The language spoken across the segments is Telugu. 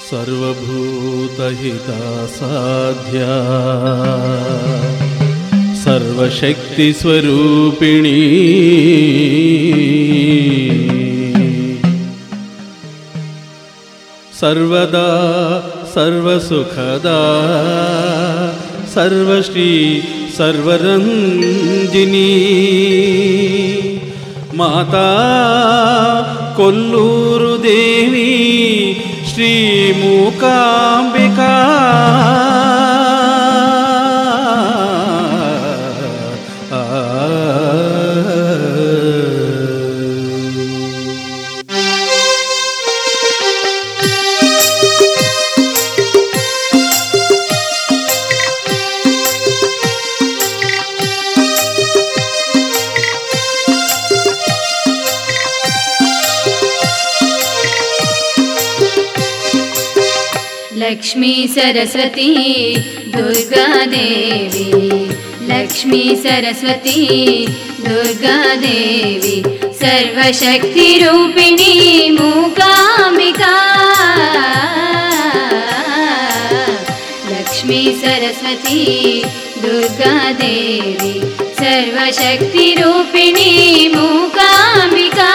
सर्वभूतहिता साध्या सर्वशक्तिस्वरूपिणी सर्वदा सर्वसुखदा सर्वश्री सर्वरंजिनी माता कोल्लूरु देवी श्री मूकांबिका लक्ष्मी सरस्वती दुर्गा देवी, लक्ष्मी सरस्वती दुर्गा देवी, सर्वशक्ति रूपिणी मूकांबिका। लक्ष्मी सरस्वती दुर्गा देवी, सर्वशक्ति रूपिणी मूकांबिका।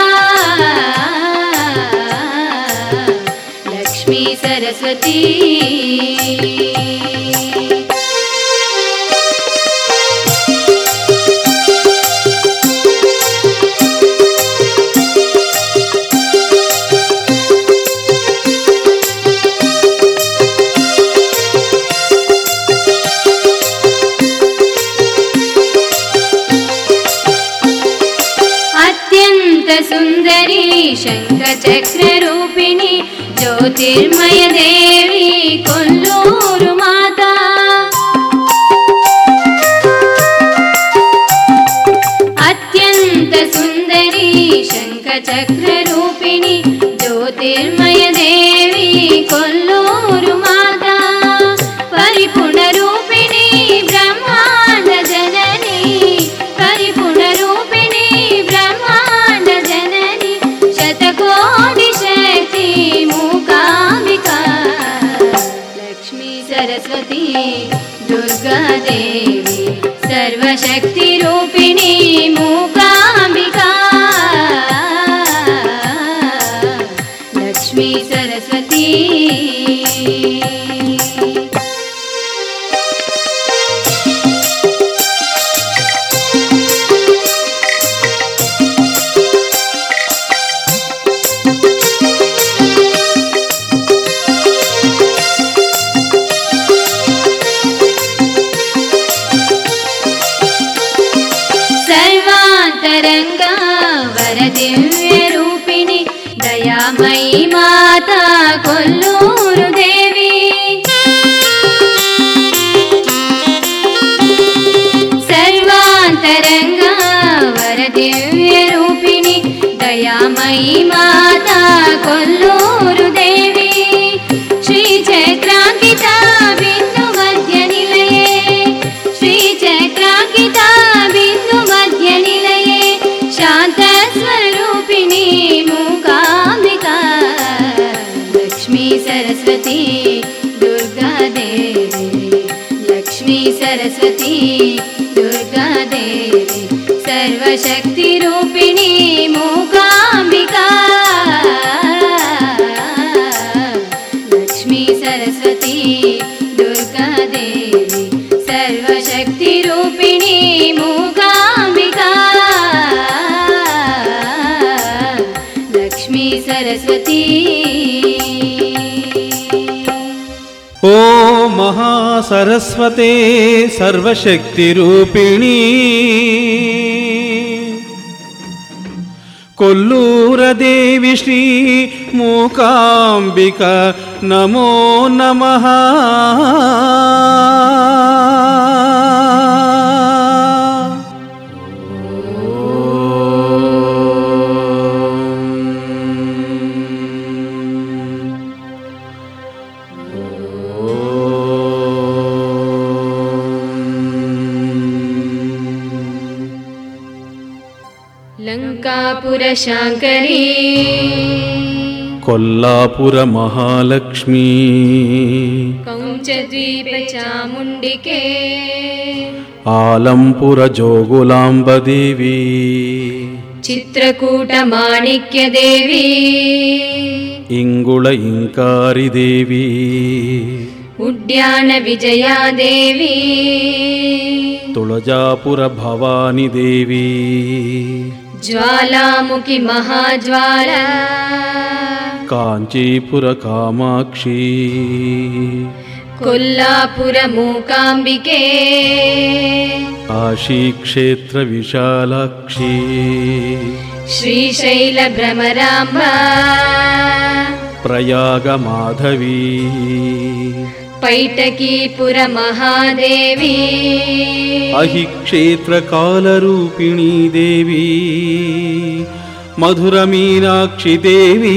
लक्ष्मी सरस्वती अत्यंत सुंदरी शंखचक्र रूपिणी ज्योतिर्मय देवी कोल्लूरु माता। अत्यंत सुंदरी शंखचक्र रूपिणी ज्योतिर्मय देवी कोल्लूरु माता। परिपूर्ण रूपिणी ब्रह्मांड जननी, परिपूर्ण रूपिणी ब्रह्मांड जननी, शतकोटि शक्ति मूकांबिका। लक्ष्मी सरस्वती दुर्गा देवी, सर्वशक्ति रूपिणी मूकांबिका। लक्ष्मी सरस्वती सर्वांतरंगा वरदिव्य रूपिणी दयामयी माता कोल्लूरु देवी। सर्वांतरंगा वरदिव्य रूपिणी दयामयी माता कोल्लूरु देवी। श्री चक्रांकिता बिंदु मध्य निलये, श्री चक्रांकिता बिंदु मध्य निलये, शांत स्वरूपिणी मूकांबिका। लक्ष्मी सरस्वती दुर्गा देवी, लक्ष्मी सरस्वती दुर्गा देवी, सर्वशक्ति रूपिणी मूकांबिका। लक्ष्मी सरस्वती दुर्गा देवी, सर्वशक्ति रूपिणी मूकांबिका। लक्ष्मी सरस्वती ओ महासरस्वते सर्वशक्तिरूपिणी कोल्लूरदेवी श्री मूकांबिका नमो नमः। लंकापुर शांकरी కొల్లాపుర మహాలక్ష్మీ కౌంచద్వీప చాముండికే ఆలంపుర జోగులాంబదేవి చిత్రకూట మాణిక్యదేవి ఇంగుళ ఇంకారిదేవి ఉడ్యాన విజయాదేవి తుళజాపుర భవానిదేవి జ్వాలాముఖి మహాజ్వాల కాంచీపుర కామాక్షి కొల్లాపుర మూకాంబికే కాశీక్షేత్ర విశాలాక్షి శ్రీశైల భ్రమరాంబ ప్రయాగ మాధవి పైటకీపుర మహాదేవి అహిక్షేత్ర కాలరూపిణీ దేవి మధుర మీనాక్షి దేవి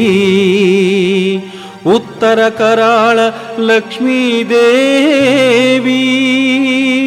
ఉత్తర కరాళ లక్ష్మీదేవి